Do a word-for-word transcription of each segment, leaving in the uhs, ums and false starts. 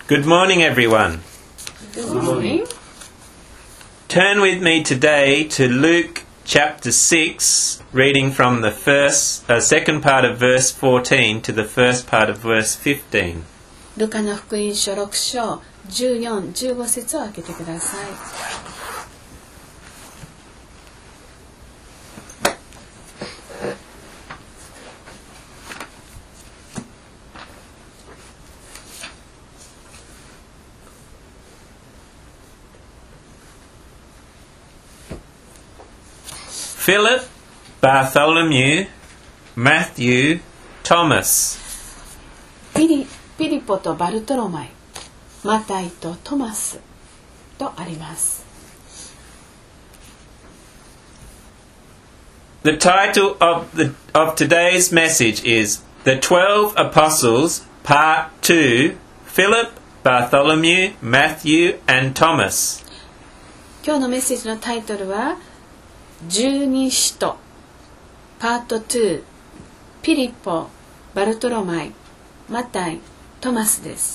Good morning, everyone. Good morning. Turn with me today to Luke chapter six, reading from the first, uh, second part of verse fourteen to the first part of verse fifteen. ルカの福音書ろく章じゅうよん、じゅうご節を開けてください。 Philip, Bartholomew, Matthew, Thomas. ピリ、ピリポとバルトロマイ、マタイとトマスとあります。 The title of, the, of today's message is The Twelve Apostles, Part two, Philip, Bartholomew, Matthew, and Thomas. 今日のメッセージのタイトルは十二使徒パートに、ピリポ、バルトロマイ、マタイ、トマスです。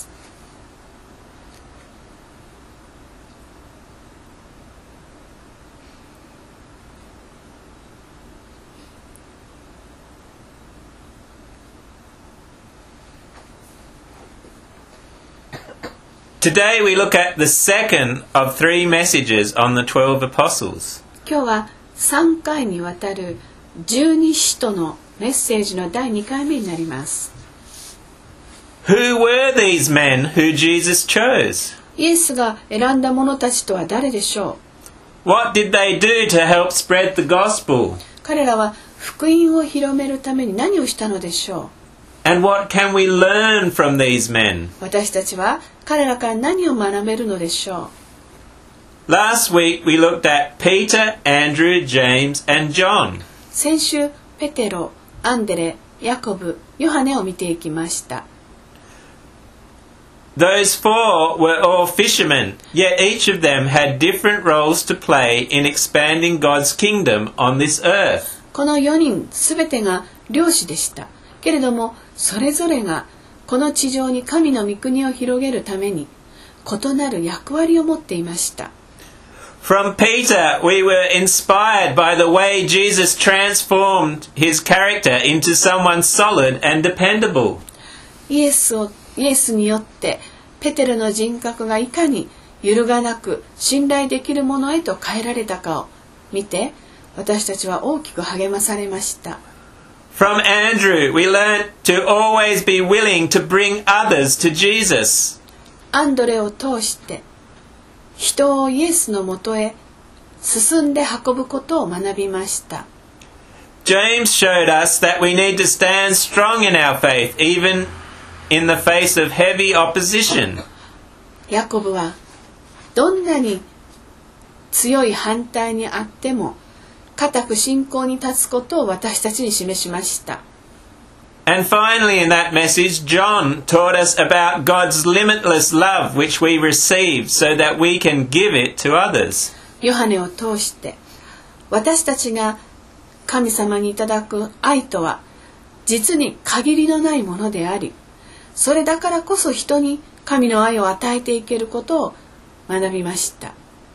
Today we look at the second of three messages on the twelve apostles. 今日はさんかいにわたる十二使徒のメッセージのだいにかいめになります。 Who were these men who Jesus chose? イエスが選んだ者たちとは誰でしょう？ What did they do to help spread the gospel? 彼らは福音を広めるために何をしたのでしょう？ And what can we learn from these men? 私たちは彼らから何を学べるのでしょう？ Last week we looked at Peter, Andrew, James, and John. 先週ペテロ、アンデレ、ヤコブ、ヨハネを見ていきました。 Those four were all fishermen, yet each of them had different roles to play in expanding God's kingdom on this earth. このよにんすべてが漁師でした。けれどもそれぞれがこの地上に神の御国を広げるために異なる役割を持っていました。 From Peter, we were inspired by the way Jesus transformed his character into someone solid and dependable. イエスをイエスによってペテロの人格がいかに揺るがなく信頼できるものへと変えられたかを見て、私たちは大きく励まされました。 From Andrew, we learned to always be willing to bring others to Jesus. アンドレを通して人をイエスのもとへ進んで運ぶことを学びました。 James showed us that we need to stand strong in our faith, even in the face of heavy opposition. ヤコブはどんなに強い反対にあっても固く信仰に立つことを私たちに示しました。 And finally in that message, John taught us about God's limitless love which we receive so that we can give it to others. ヨハネを通して私たちが神様にいただく愛とは実に限りのないものであり、それだからこそ人に神の愛を与えていけることを学びました。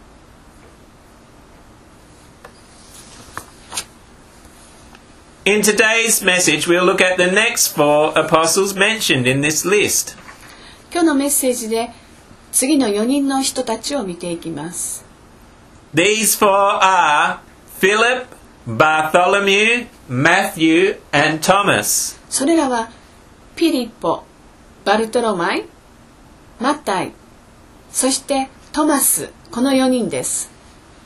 In today's message, we'll look at the next four apostles mentioned in this list. 今日のメッセージで次のよにんの人たちを見ていきます。 These four are Philip, Bartholomew, Matthew, and Thomas. それらはピリポ、バルトロマイ、マタイ、そしてトマス、このよにんです。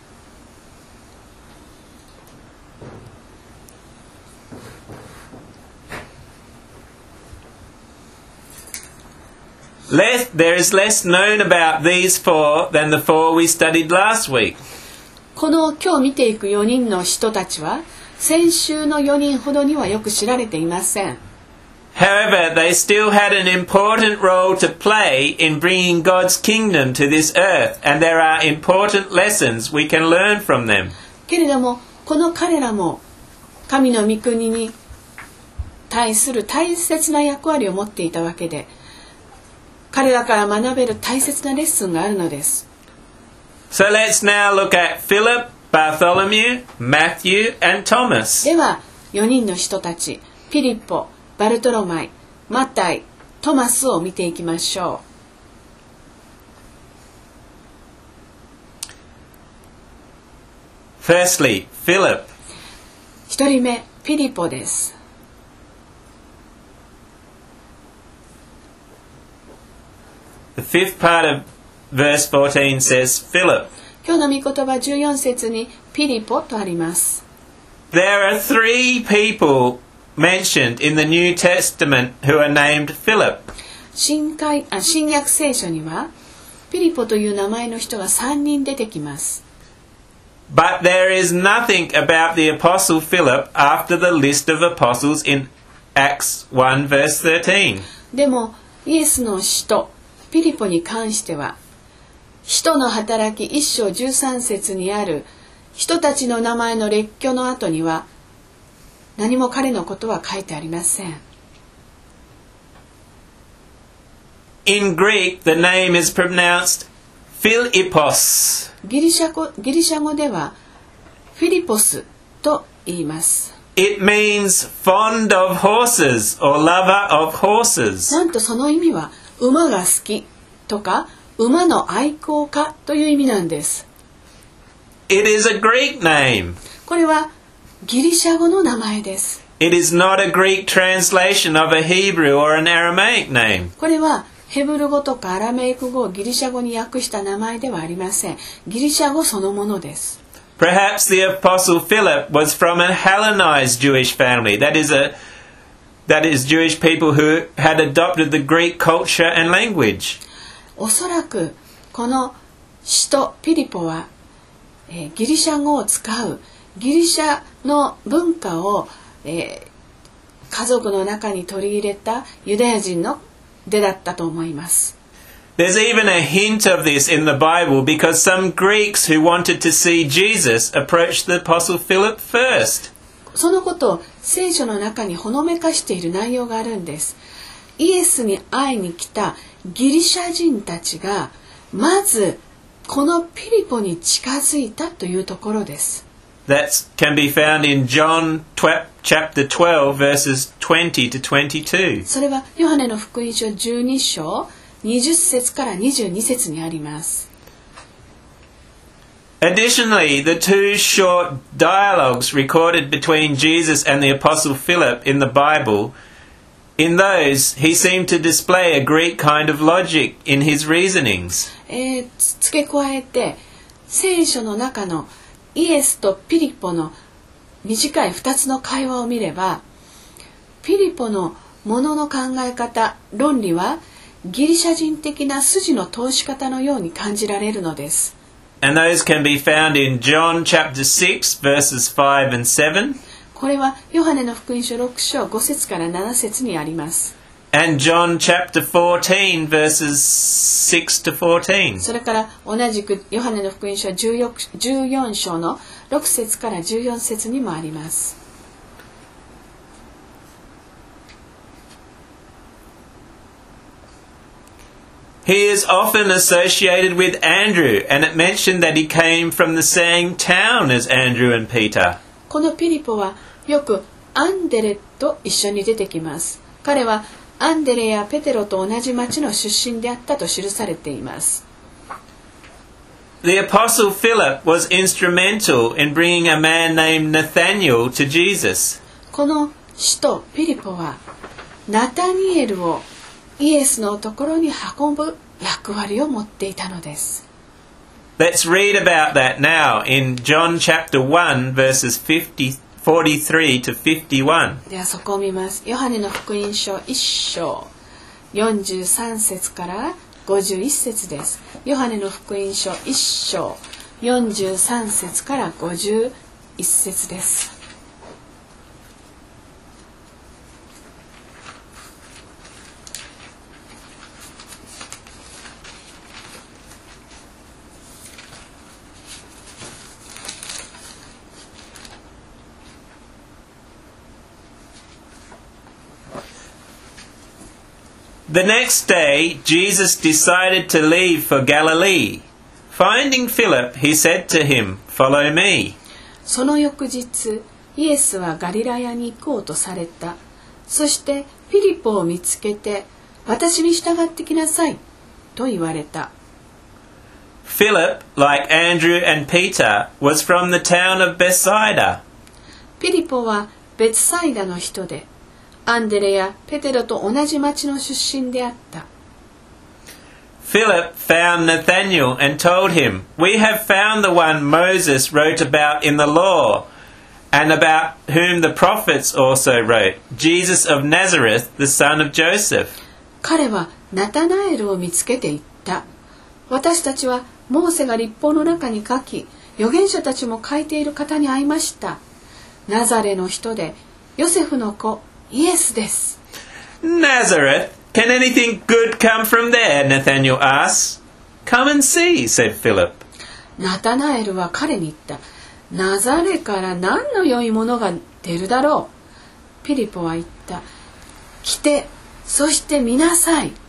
Less, there is less known about these four than the four we studied last week. この今日見ていくよにんの人たちは先週のよにんほどにはよく知られていません。 However, they still had an important role to play in bringing God's kingdom to this earth, and there are important lessons we can learn from them. けれどもこの彼らも神の御国に対する大切な役割を持っていたわけで、 彼らから学べる大切なレッスンがあるのです。 So let's now look at Philip, Bartholomew, Matthew, and Thomas. ではよにんの人たち、ピリポ、バルトロマイ、マタイ、トマスを見ていきましょう。Firstly, Philip. ひとりめ、ピリポです。 The fifth part of verse fourteen says Philip. 今日の御言葉じゅうよん節にピリポとあります。 There are three people mentioned in the New Testament who are named Philip. 新海あ新約聖書にはピリポという名前の人がさんにん出てきます。 But there is nothing about the apostle Philip after the list of apostles in Acts one verse thirteen. でもイエスの使徒ピリポに関しては使徒の働き一章じゅうさん節にある人たちの名前の列挙の後には何も彼のことは書いてありません。 In Greek, the name is pronounced Philippos. ギリシャ語、ギリシャ語ではフィリポスと言います。 It means fond of horses or lover of horses. なんとその意味は馬が好きとか馬の愛好家という意味なんです。 It is a Greek name. これはギリシャ語の名前です。 It is not a Greek translation of a Hebrew or an Aramaic name. これはヘブル語とかアラメイク語をギリシャ語に訳した名前ではありません。ギリシャ語そのものです。 Perhaps the apostle Philip was from a Hellenized Jewish family. That is a that is Jewish people who had adopted the Greek culture and language. おそらくこの使徒ピリポは、えー、ギリシャ語を使うギリシャの文化を、えー、家族の中に取り入れたユダヤ人の出だったと思います。 There's even a hint of this in the Bible because some Greeks who wanted to see Jesus approached the apostle Philip first. そのことを聖書の中にほのめかしている内容があるんです。イエスに会いに来たギリシャ人たちがまずこのピリポに近づいたというところです。 That can be found in John chapter twelve verses twenty to twenty-two. それはヨハネの福音書じゅうに章にじゅっ節からにじゅうに節にあります。 Additionally, the two short dialogues recorded between Jesus and the apostle Philip in the Bible, in those he seemed to display a Greek kind of logic in his reasonings. えー、付け加えて聖書の中のイエスとピリポの短いふたつの会話を見れば、ピリポのものの考え方、論理はギリシャ人的な筋の通し方のように感じられるのです。 And those can be found in John chapter six verses five and seven. これはヨハネの福音書ろく章ご節からなな節にあります。 And John chapter fourteen verses six to fourteen. それから同じくヨハネの福音書じゅうよん章のろく節からじゅうよん節にもあります。 He is often associated with Andrew, and it mentioned that he came from the same town as Andrew and Peter. このピリポはよくアンデレと一緒に出てきます。彼はアンデレやペテロと同じ町の出身であったと記されています。 The apostle Philip was instrumental in bringing a man named Nathaniel to Jesus. この使徒ピリポはナタニエルをイエスのところに運ぶ役割を持っていたのです。 Let's read about that now in John chapter one verses forty-three to fifty-one. ではそこを見ます。ヨハネの福音書いっ章よんじゅうさん節からごじゅういち節です。ヨハネの福音書いっ章よんじゅうさん節からごじゅういち節です。 The next day, Jesus decided to leave for Galilee. Finding Philip, he said to him, "Follow me." その翌日、イエスはガリラヤに行こうとされた。そしてフィリポを見つけて、私に従ってきなさいと言われた。 Philip, like Andrew and Peter, was from the town of Bethsaida. フィリポはベツサイダの人で、アンデレやペテロと同じ町の出身であった。 Philip found Nathanael and told him, "We have found the one Moses wrote about in the law, and about whom the prophets also wrote, Jesus of Nazareth, the son of Joseph." 彼はナタナエルを見つけて言った。私たちはモーセが律法の中に書き、預言者たちも書いている方に会いました。ナザレの人で、ヨセフの子、イエスです。 Nazareth? Can anything good come from there? Nathanael asked. Come and see, said Philip. ナタナエルは彼に言った。ナザレから何の良いものが出るだろう。ピリポは言った。来て、そして見なさい。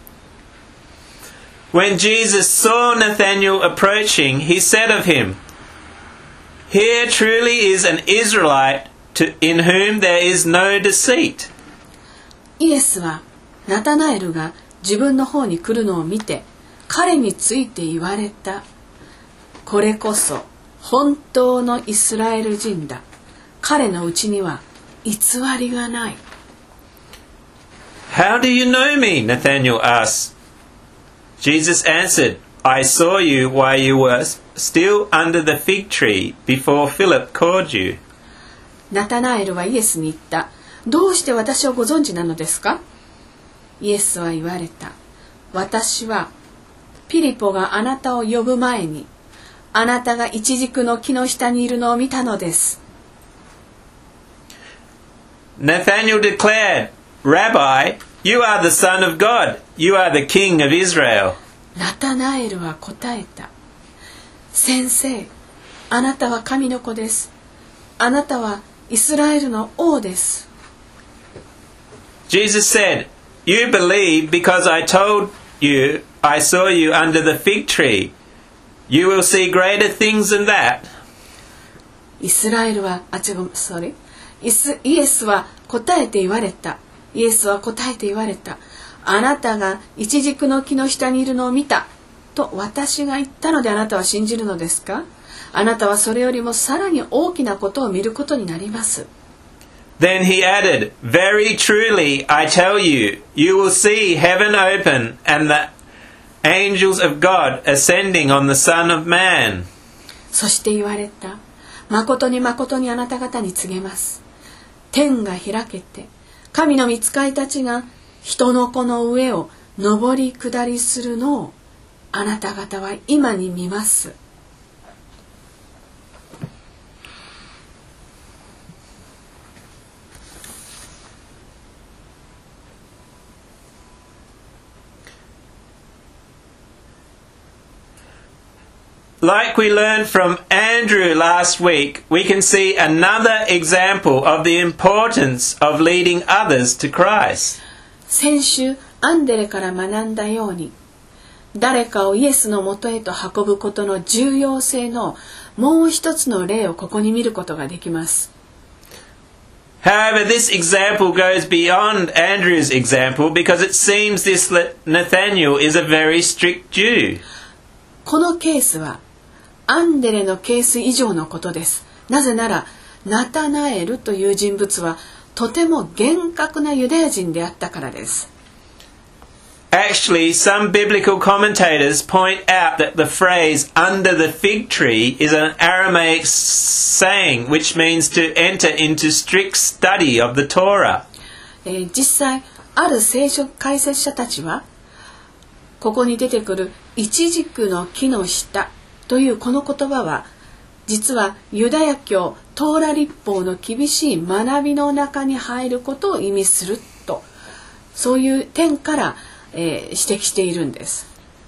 When Jesus saw Nathanael approaching, he said of him, "Here truly is an Israelite to, in whom there is no deceit." イエスはナタナエルが自分の方に来るのを見て、彼について言われた。これこそ本当のイスラエル人だ。彼のうちには偽りがない。 How do you know me? Nathanael asked. Jesus answered, I saw you while you were still under the fig tree before Philip called you. ナタナエルはイエスに言った。どうして私をご存知なのですか？イエスは言われた。私はピリポがあなたを呼ぶ前に、あなたがイチジクの木の下にいるのを見たのです。 Nathanael declared, Rabbi, you are the Son of God. You are the King of Israel. ナタナエルは答えた。先生、あなたは神の子です。あなたはイスラエルの王です。 Jesus said, You believe because I told you I saw you under the fig tree. You will see greater things than that. イスラエルは、あ、違う、sorry。イス、イエスは答えて言われた。イエスは答えて言われた。あなたがイチジクの木の下にいるのを見た。と私が言ったのであなたは信じるのですか？あなたはそれよりもさらに大きなことを見ることになります。 Then he added, Very truly, I tell you, you will see heaven open and the angels of God ascending on the Son of Man. そして言われた。誠に誠にあなた方に告げます。天が開けて、神の御使いたちが人の子の上を上り下りするのをあなた方は今に見ます。 Like we learned from Andrew last week, we can see another example of the importance of leading others to Christ. 先週アンデレから学んだように、誰かをイエスのもとへと運ぶことの重要性のもう一つの例をここに見ることができます。 However, this example goes beyond Andrew's example because it seems this Nathanael is a very strict Jew. このケースはアンデレのケース以上のことです。なぜならナタナエルという人物はとても厳格なユダヤ人であったからです。 Actually, some biblical commentators point out that the phrase under the fig tree is an Aramaic saying which means to enter into strict study of the Torah. えー、実際ある聖書解説者たちはここに出てくるイチジクの木の下というこの言葉は実はユダヤ教トーラ律法の厳しい学びの中に入ることを意味すると、そういう点から、えー、指摘しているんです。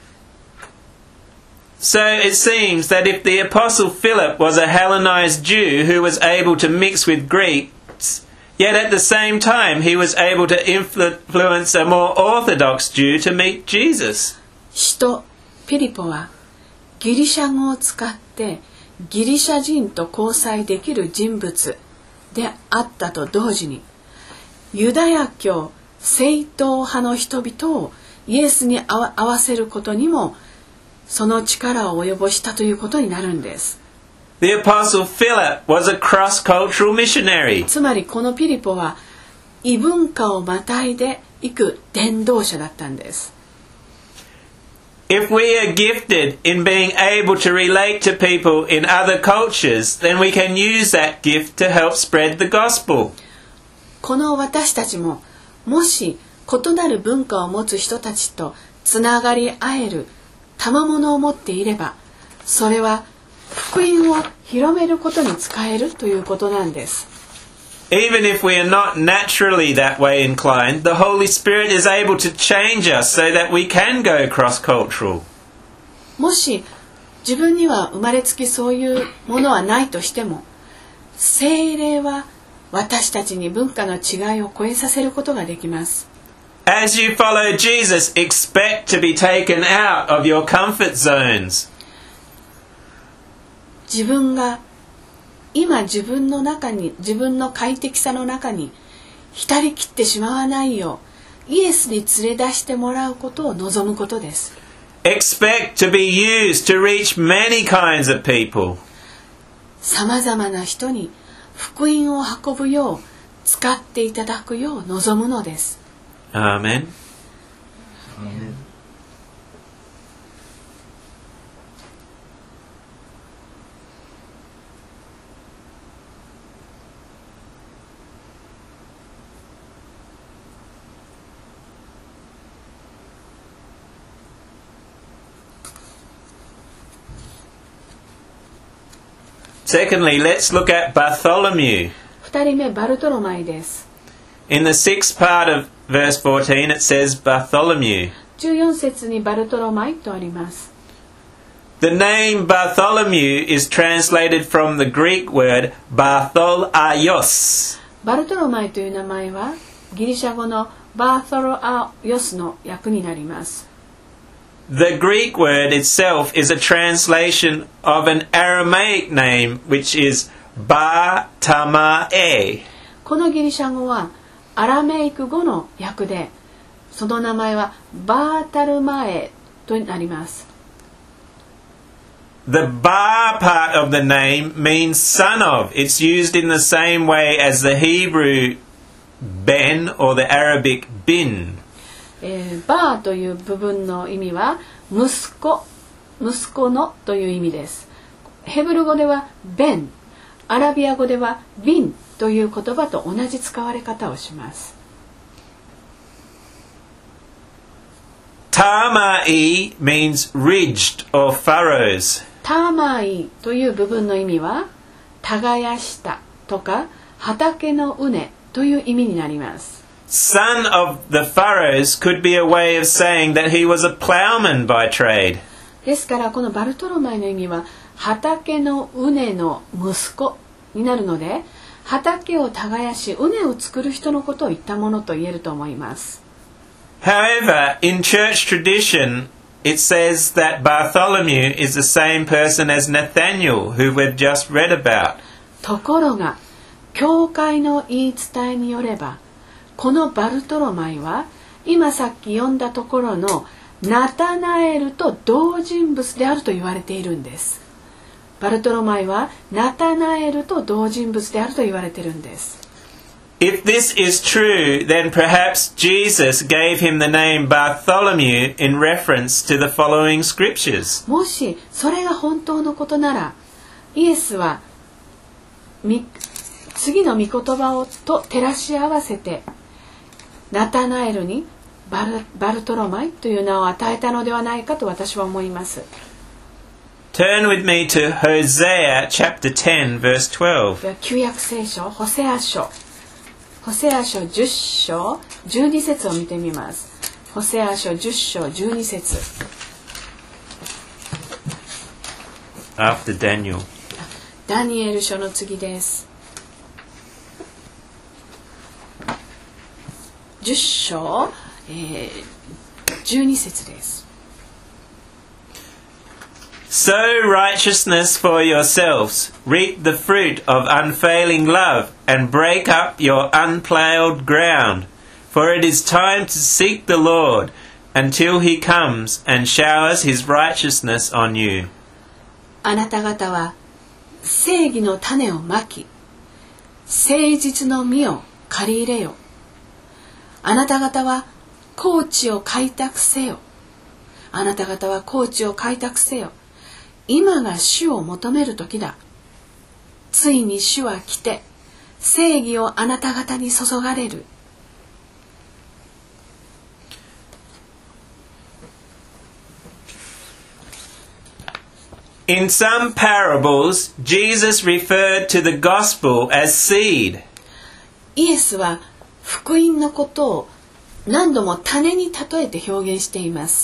So it seems that if the Apostle Philip was a Hellenized Jew who was able to mix with Greeks, Yet at the same time, he was able to influence a more orthodox Jew to meet Jesus. 使徒ピリポはギリシャ語を使ってギリシャ人と交際できる人物であったと同時に、ユダヤ教正統派の人々をイエスに合わせることにもその力を及ぼしたということになるんです。 The Apostle Philip was a cross-cultural missionary. つまりこのピリポは異文化をまたいで行く伝道者だったんです。 If we are gifted in being able to relate to people in other cultures, then we can use that gift to help spread the gospel. この私たちももし異なる文化を持つ人たちとつながり合える賜物を持っていれば、それは福音を広めることに使えるということなんです。 Even if we are not naturally that way inclined, the Holy Spirit is able to change us so that we can go cross-cultural. もし自分には生まれつきそういうものはないとしても、聖霊は私たちに文化の違いを超えさせることができます。 As you follow Jesus, expect to be taken out of your comfort zones. 自分が今自分の中に、自分の快適さの中に浸りきってしまわないよう、イエスに連れ出してもらうことを望むことです。 Expect to be used to reach many kinds of people. さまざまな人に福音を運ぶよう使っていただくよう望むのです。 Amen. Secondly, let's look at Bartholomew. 二人目バルトロマイです。 In the sixth part of verse fourteen, it says Bartholomew. じゅうよん節にバルトロマイとあります。 The name Bartholomew is translated from the Greek word Bartholoaios. バルトロマイという名前はギリシャ語のバーソロアヨスの訳になります。 The Greek word itself is a translation of an Aramaic name, which is Bartamae. このギリシャ語はアラメイク語の訳で、その名前はバータルマエとなります。 The Bar part of the name means son of. It's used in the same way as the Hebrew Ben or the Arabic bin. えー、バーという部分の意味は息子、息子のという意味です。ヘブル語ではベン、アラビア語ではビンという言葉と同じ使われ方をします。 Tamai means ridged or furrows. ターマイという部分の意味は耕したとか畑の畝という意味になります。 Son of the furrows could be a way of saying that he was a plowman by trade. ですからこのバルトロマイの意味は畑の畝の息子になるので、畑を耕し畝を作る人のことを言ったものと言えると思います。 However, in church tradition, it says that Bartholomew is the same person as Nathaniel, who we've just read about. ところが教会の言い伝えによれば、このバルトロマイは今さっき読んだところのナタナエルと同人物であると言われているんです。バルトロマイはナタナエルと同人物であると言われているんです。 If this is true, then perhaps Jesus gave him the name Bartholomew in reference to the following scriptures. もしそれが本当のことなら、イエスは次の御言葉をと照らし合わせてナタナエルにバル、バルトロマイという名を与えたのではないかと私は思います。 Turn with me to Hosea chapter ten verse twelve. 旧約聖書ホセア書ホセア書じゅっ章じゅうに節を見てみます。ホセア書じゅっ章じゅうに節。 After Daniel. ダニエル書の次です。 じゅっ章、えー、じゅうに節です。 Sow righteousness for yourselves, reap the fruit of unfailing love, and break up your unplowed ground. For it is time to seek the Lord until he comes and showers his righteousness on you. あなた方は正義の種をまき、誠実の実を借り入れよ。あなた方は耕地を開拓せよ。あなた方は耕地を開拓せよ。今が主を求める時だ。ついに主は来て、正義をあなた方に注がれる。 In some parables, Jesus referred to the gospel as seed. イエスは福音のことを何度も種に例えて表現しています。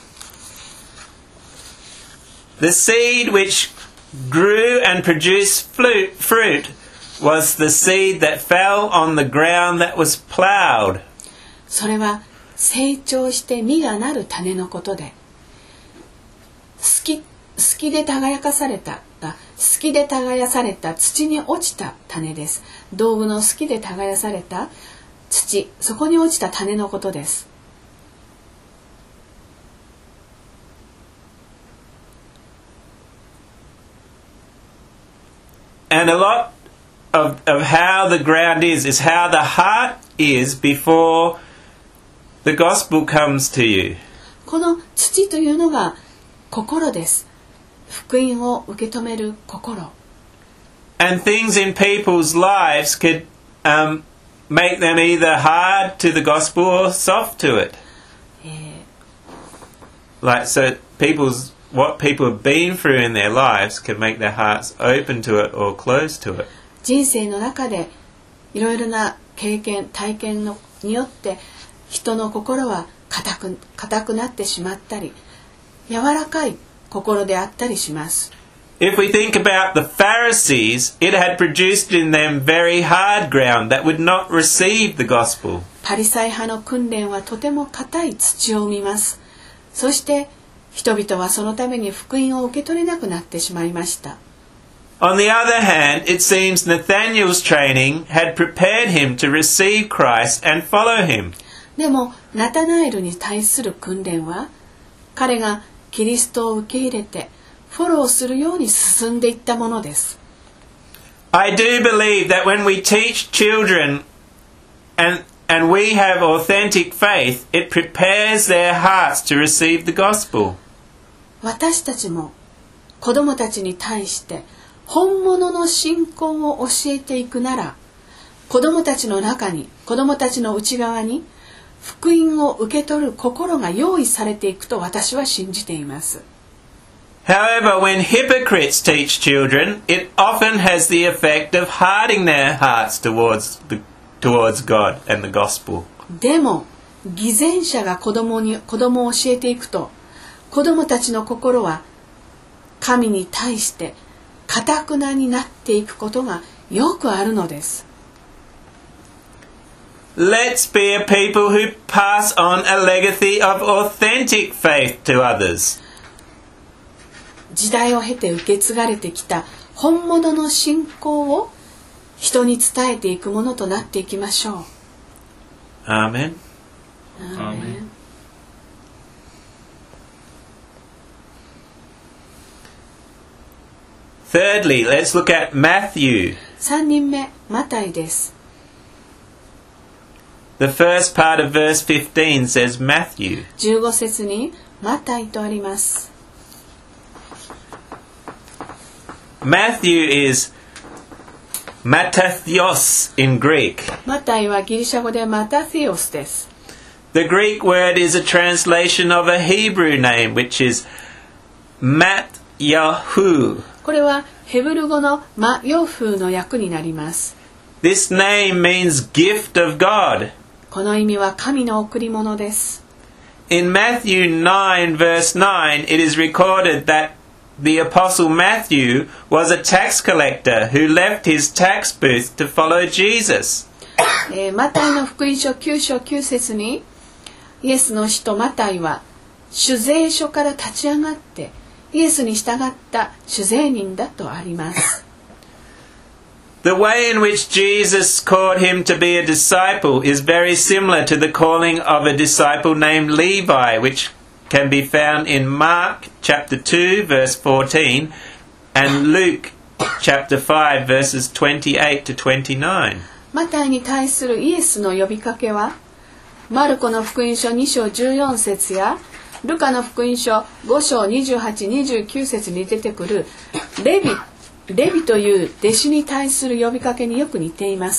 The seed which grew and produced fruit was the seed that fell on the ground that was plowed. それは成長して実がなる種のことで、好き、好きで耕かされた、好きで耕された土に落ちた種です。道具の好きで耕された土、そこに落ちた種のことです。 And a lot of, of how the ground is, is how the heart is before the gospel comes to you. この土というのが心です。福音を受け止める心。 And things in people's lives could um, make them either hard to the gospel or soft to it. えー、 Like, so people's what people have been through in their lives can make their hearts open to it or closed to it. 人生の中でいろいろな経験、体験のによって人の心は固く、固くなってしまったり、柔らかい心であったりします。 If we think about the Pharisees, it had produced in them very hard ground that would not receive the gospel. パリサイ派の訓練はとても固い土を生みます。そして人々はそのために福音を受け取れなくなってしまいました。 On the other hand, it seems Nathanael's training had prepared him to receive Christ and follow him. でもナタナエルに対する訓練は、彼がキリストを受け入れてフォローするように進んでいったものです。 I do believe that when we teach children and and we have authentic faith, it prepares their hearts to receive the gospel. 私たちも子供たちに対して本物の信仰を教えていくなら、子供たちの中に、子供たちの内側に福音を受け取る心が用意されていくと私は信じています。 However, when hypocrites teach children, it often has the effect of hardening their hearts towards the, towards God and the gospel. でも、偽善者が子供に、子供を教えていくと、子供たちの心は神に対して堅くなになっていくことがよくあるのです。 Let's be a people who pass on a legacy of authentic faith to others. 時代を経て受け継がれてきた本物の信仰を人に伝えていくものとなっていきましょう。 アーメン。 アーメン。 Thirdly, let's look at Matthew. さんにんめ、マタイです。 The first part of verse fifteen says Matthew. じゅうご節にマタイとあります。 Matthew is Matathios in Greek. マタイはギリシャ語でマタティオスです。 The Greek word is a translation of a Hebrew name, which is Matyahu. これはヘブル語のマヨフーの訳になります。 This name means gift of God. この意味は神の贈り物です。 In Matthew nine verse nine, it is recorded that the apostle Matthew was a tax collector who left his tax booth to follow Jesus. えー、マタイの福音書きゅう章きゅう節にイエスの使徒マタイは主税所から立ち上がってイエスに従った主税人だとあります。 The way in which Jesus called him to be a disciple is very similar to the calling of a disciple named Levi, which can be found in Mark chapter two verse fourteen and Luke chapter five verses twenty-eight to twenty-nine. マタイに対するイエスの呼びかけはマルコの福音書に章じゅうよん節やルカの福音書ご章にじゅうはち、にじゅうきゅう節に出てくるレビレビという弟子に対する呼びかけによく似ています。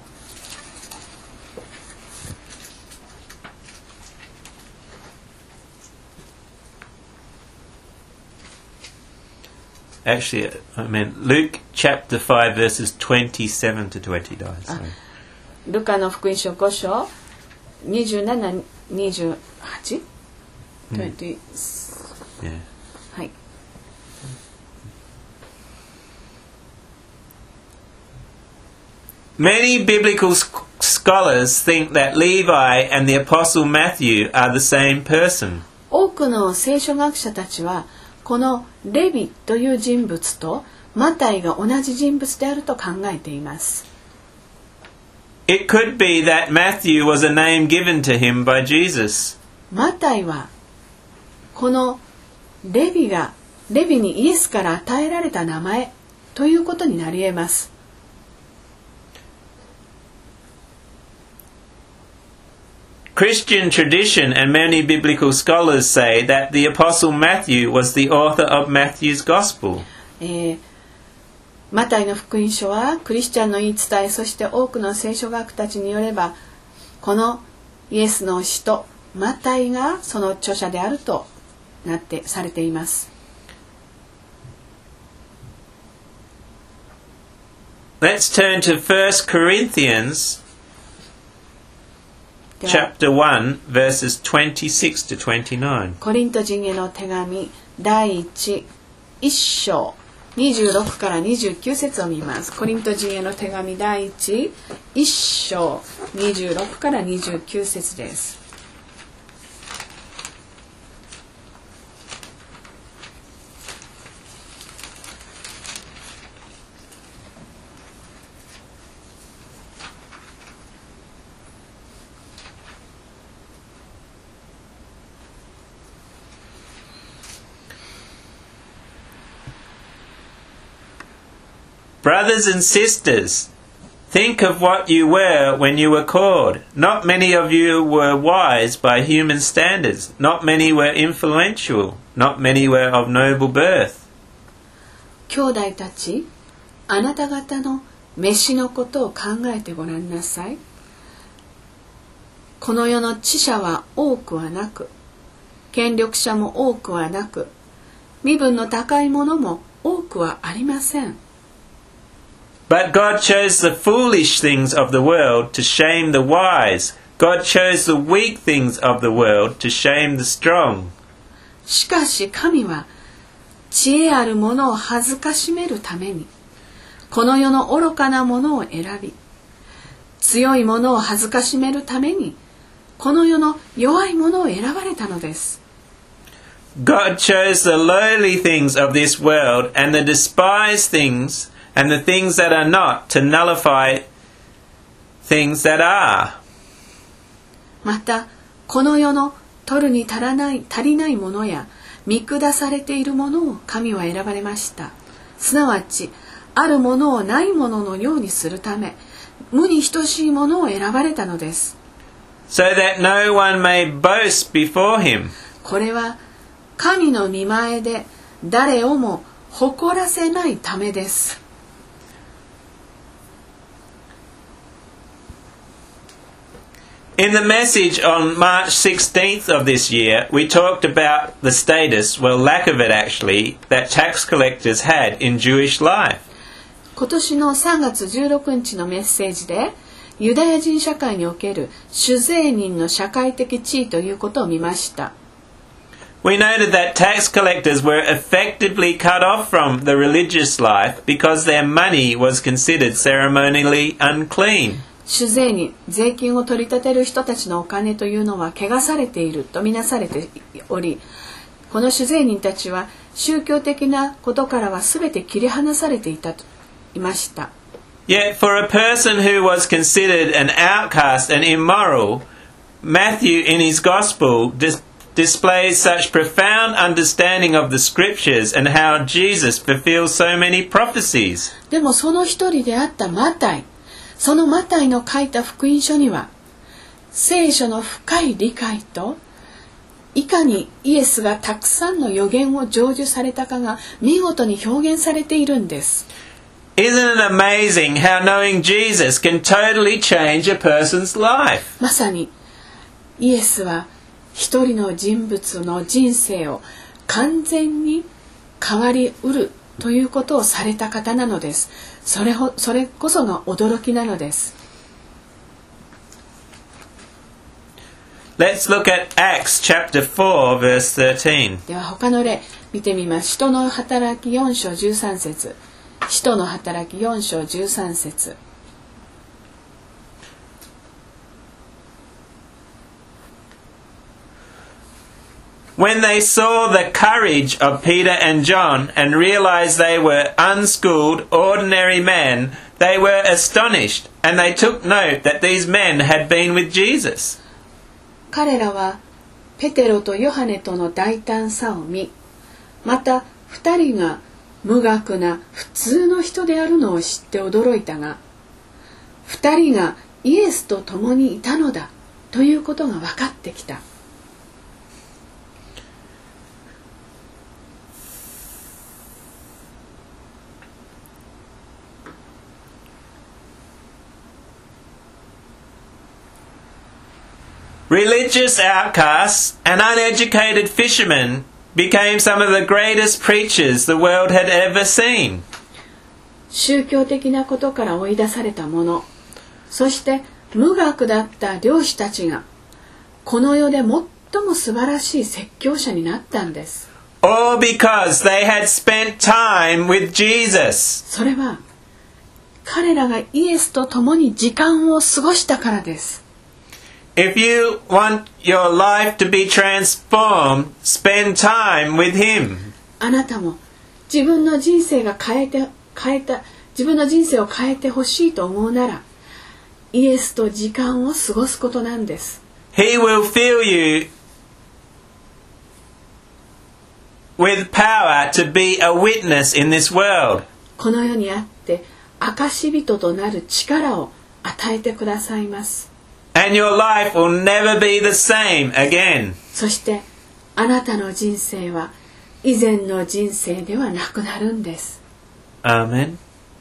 Actually, I mean Luke chapter five verses twenty-seven to twenty-nine. So. ルカの福音書ご章にじゅうなな、にじゅうはち、 Mm. にじゅう Yeah. はい。 Many biblical sc- scholars think that Levi and the Apostle Matthew are the same person. 多くの聖書学者たちはこのレビという人物とマタイが同じ人物であると考えています。 It could be that Matthew was a name given to him by Jesus. マタイはこのレビがレビにイエスから与えられた名前ということになり得ます。 Christian tradition and many biblical scholars say that the Apostle Matthew was the author of Matthew's Gospel. えー、マタイの福音書はクリスチャンの言い伝え、そして多くの聖書学たちによればこのイエスの使徒マタイがその著者であるとなってされています。 Let's turn to First Corinthians chapter one verses twenty-six to twenty-nine. コリント人への手紙第一、一章にじゅうろくからにじゅうきゅう節を見ます。コリント人への手紙第一、一章にじゅうろくからにじゅうきゅう節です。 Brothers and sisters, think of what you were when you were called. Not many of you were wise by human standards. Not many were influential. Not many were of noble birth. 兄弟たち、あなた方の召しのことを考えてごらんなさい。この世の知者は多くはなく、権力者も多くはなく、身分の高いものも多くはありません。 But God chose the foolish things of the world to shame the wise. God chose the weak things of the world to shame the strong. しかし神は知恵あるものを恥ずかしめるためにこの世の愚かなものを選び、強いものを恥ずかしめるためにこの世の弱いものを選ばれたのです。 God chose the lowly things of this world and the despised things and the things that are not to nullify things that are. またこの世の取るに足らない足りないものや見下されているものを神は選ばれました。すなわちあるものをないもののようにするため無に等しいものを選ばれたのです。 So that no one may boast before him. これは神の御前で誰をも誇らせないためです。 In the message on March sixteenth of this year, we talked about the status, well, lack of it actually, that tax collectors had in Jewish life. 今年のさんがつじゅうろくにちのメッセージで、ユダヤ人社会における主税人の社会的地位ということを見ました。 We noted that tax collectors were effectively cut off from the religious life because their money was considered ceremonially unclean. 酒税に税金を取り立てる人たちのお金というのは汚されているとみなされており、この酒税人たちは宗教的なことからは全て切り離されていたといました。 Yet for a person who was considered an outcast and immoral, Matthew in his Gospel dis- displays such profound understanding of the Scriptures and how Jesus fulfills so many prophecies. でもその一人であったマタイ、そのマタイの書いた福音書には、聖書の深い理解と、いかにイエスがたくさんの予言を成就されたかが見事に表現されているんです。 Isn't it amazing how knowing Jesus can totally change a person's life? まさにイエスは一人の人物の人生を完全に変わりうるということをされた方なのです。それほ、それこそが驚きなのです。 Let's look at Acts chapter four verse thirteen. では他の例見てみます。使徒の働きよん章じゅうさん節。使徒の働きよん章じゅうさん節。 When they saw the courage of Peter and John and realized they were unschooled, ordinary men, they were astonished, and they took note that these men had been with Jesus. 彼らはペテロとヨハネとの大胆さを見、また二人が無学な普通の人であるのを知って驚いたが、二人がイエスと共にいたのだということが分かってきた。 Religious outcasts and uneducated fishermen became some of the greatest preachers the world had ever seen. 宗教的なことから追い出された者、そして無学だった漁師たちがこの世で最も素晴らしい説教者になったんです。 All because they had spent time with Jesus. それは彼らがイエスと共に時間を過ごしたからです。 If you want your life to be transformed, spend time with Him. あなたも自分の人生が変えて変えた自分の人生を変えてほしいと思うなら、イエスと時間を過ごすことなんです。 He will fill you with power to be a witness in this world. この世にあって証人となる力を与えてくださいます。 And your life will never be the same again. そしてあなたの人生は以前の人生ではなくなるんです。 Amen.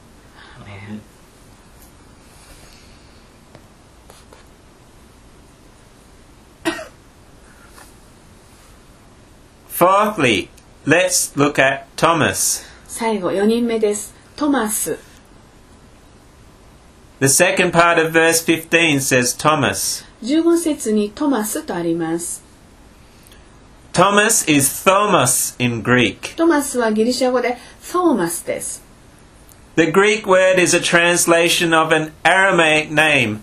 Fourthly, let's look at Thomas. 最後よにんめです。トマス。 The second part of verse fifteen says Thomas. じゅうご節にトマスとあります。 Thomas is Thomos in Greek. トマスはギリシャ語でソーマスです。 The Greek word is a translation of an Aramaic name,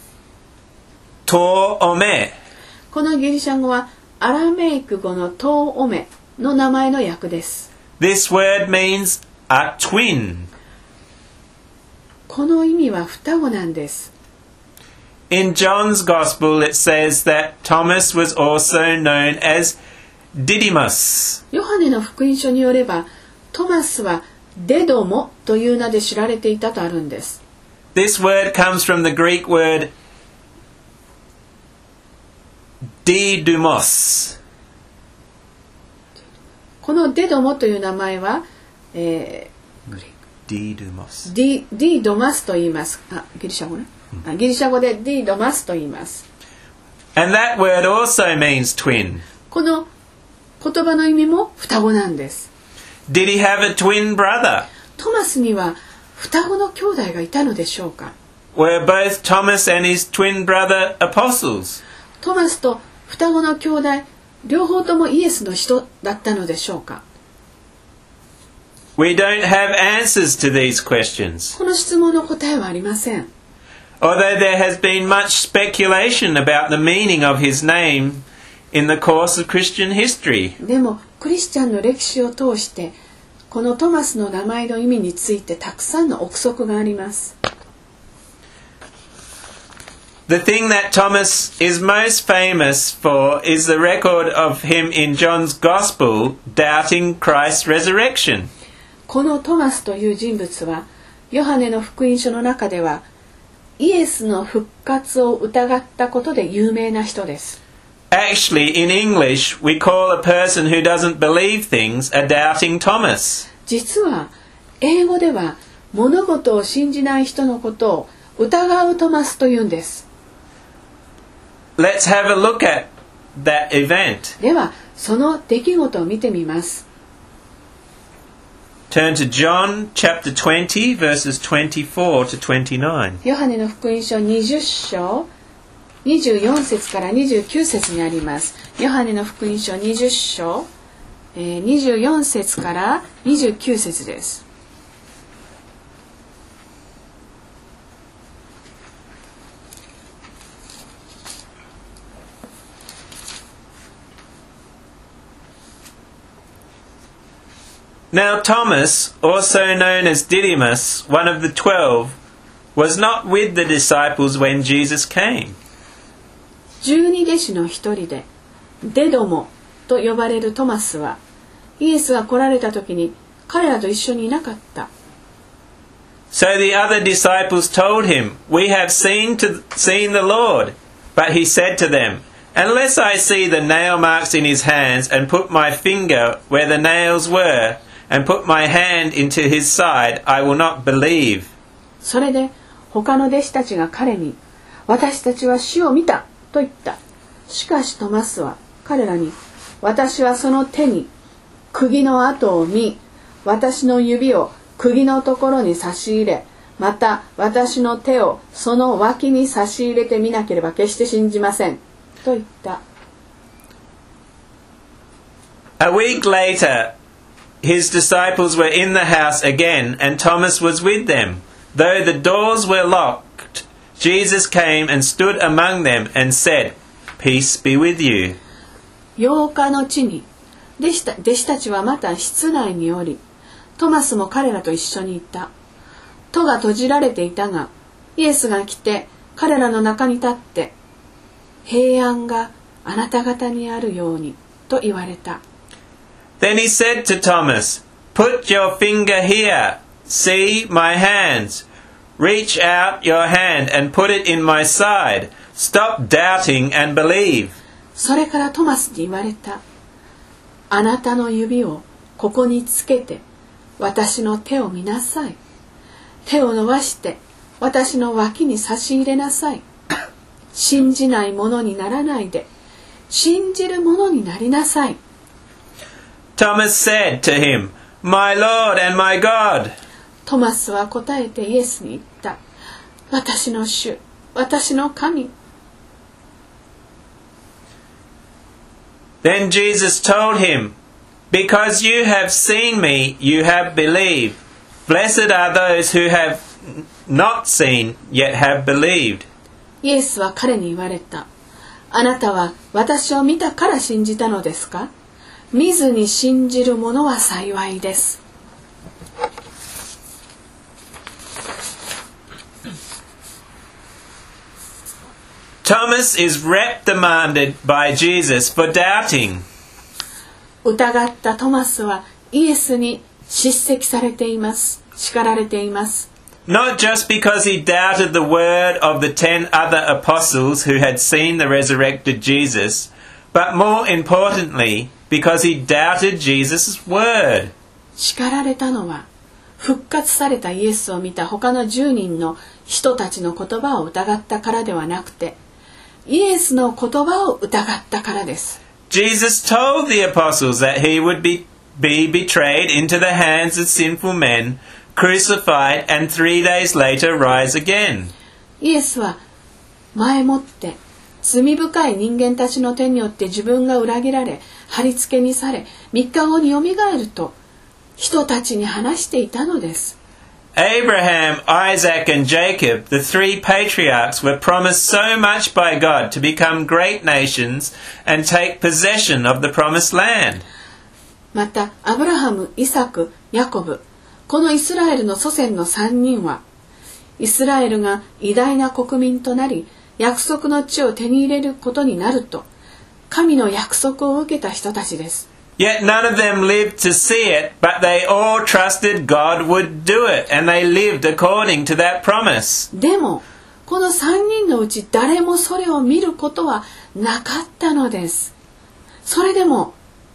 To-ome. このギリシャ語はアラメイク語のトーオメの名前の訳です。 This word means a twin. この意味は双子なんです。 In John's Gospel it says that Thomas was also known as Didymus. ヨハネの福音書によれば、トマスはデドモという名で知られていたとあるんです。 This word comes from the Greek word Didymos. このデドモという名前は、えー、 ディドマス。 ディ、ディドマスと言います。あ、ギリシャ語ね。あ、ギリシャ語でディドマスと言います。 And that word also means twin. この言葉の意味も双子なんです。 Did he have a twin brother? トマスには双子の兄弟がいたのでしょうか。 Were both Thomas and his twin brother apostles? トマスと双子の兄弟、両方ともイエスの人だったのでしょうか。 We don't have answers to these questions. この質問の答えはありません。 although there has been much speculation about the meaning of his name in the course of Christian history. でもクリスチャンの歴史を通してこのトマスの名前の意味についてたくさんの憶測があります。 The thing that Thomas is most famous for is the record of him in John's Gospel doubting Christ's resurrection. このトマスという人物はヨハネの福音書の中ではイエスの復活を疑ったことで有名な人です。 Actually, in English, we call a person who doesn't believe things a doubting Thomas. 実は英語では物事を信じない人のことを疑うトマスというんです。 Let's have a look at that event. ではその出来事を見てみます。 Turn to John chapter twenty, verses twenty-four to twenty-nine. ヨハネの福音書にじゅっ章にじゅうよん節からにじゅうきゅう節にあります。ヨハネの福音書にじゅっ章、えー、にじゅうよん節からにじゅうきゅう節です。 Now Thomas, also known as Didymus, one of the twelve, was not with the disciples when Jesus came. 十二弟子の一人でデドモと呼ばれるトマスはイエスが来られた時に彼らと一緒にいなかった。 So the other disciples told him, "We have seen to, seen the Lord." But he said to them, "Unless I see the nail marks in his hands and put my finger where the nails were, and put my hand into his side, I will not believe." それで他の弟子たちが彼に、私たちは主を見たと言った。しかしトマスは彼らに、私はその手に釘の跡を見、私の指を釘のところに差し入れ、また私の手をその脇に差し入れてみなければ決して信じませんと言った。 A week later, his disciples were in the house again, and Thomas was with them. Though the doors were locked, Jesus came and stood among them and said, "Peace be with you." ようかの地に弟子た、弟子たちはまた室内におり、トマスも彼らと一緒にいた。戸が閉じられていたが、イエスが来て彼らの中に立って、平安があなた方にあるようにと言われた。 Then he said to Thomas, "Put your finger here. See my hands. Reach out your hand and put it in my side. Stop doubting and believe." それからトマスに言われた。あなたの指をここにつけて、私の手を見なさい。手を伸ばして私の脇に差し入れなさい。信じないものにならないで、信じるものになりなさい。 Thomas said to him, "My Lord and my God." トマスは答えてイエスに言った。私の主、私の神。 Then Jesus told him, "Because you have seen me, you have believed. Blessed are those who have not seen, yet have believed." イエスは彼に言われた。あなたは私を見たから信じたのですか？見ずに信じる者は幸いです。 Thomas is reprimanded by Jesus for doubting. 疑ったトマスはイエスに叱責されています。叱られています。 Not just because he doubted the word of the ten other apostles who had seen the resurrected Jesus, but more importantly, because he doubted Jesus' word. 叱られたのは復活されたイエスを見た他のじゅうにんの人たちの言葉を疑ったからではなくて、イエスの言葉を疑ったからです。 Jesus told the apostles that he would be, be betrayed into the hands of sinful men, crucified, and three days later rise again. イエスは前もって罪深い人間たちの手によって自分が裏切られ、貼り付けにされ、みっかごによみがえると人たちに話していたのです。 Abraham, Isaac, and Jacob, the three patriarchs, were promised so much by God to become great nations and take possession of the promised land. またアブラハム、イサク、ヤコブ、このイスラエルの祖先の三人は、イスラエルが偉大な国民となり、約束の地を手に入れることになると、神の約束を受けた人たちです。 Yet none of them lived to see it, but they all trusted God would do it, and they lived according to that promise. でも、この三人のうち誰もそれを見ることはなかったのです。それでも、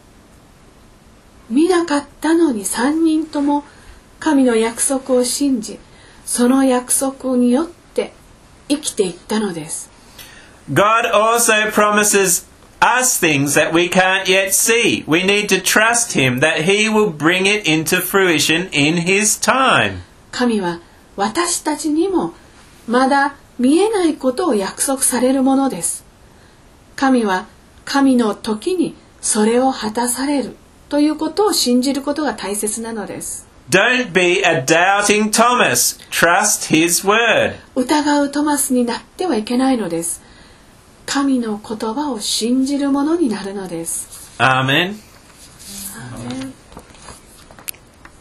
見なかったのに三人とも神の約束を信じ、その約束によって生きていったのです。 God also promises us things that we can't yet see. We need to trust Him that He will bring it into fruition in His time. 神は私たちにもまだ見えないことを約束されるものです。神は神の時にそれを果たされるということを信じることが大切なのです。 Don't be a doubting Thomas. Trust His word. 疑うトマスになってはいけないのです。神の言葉を信じるものになるのです。 Amen.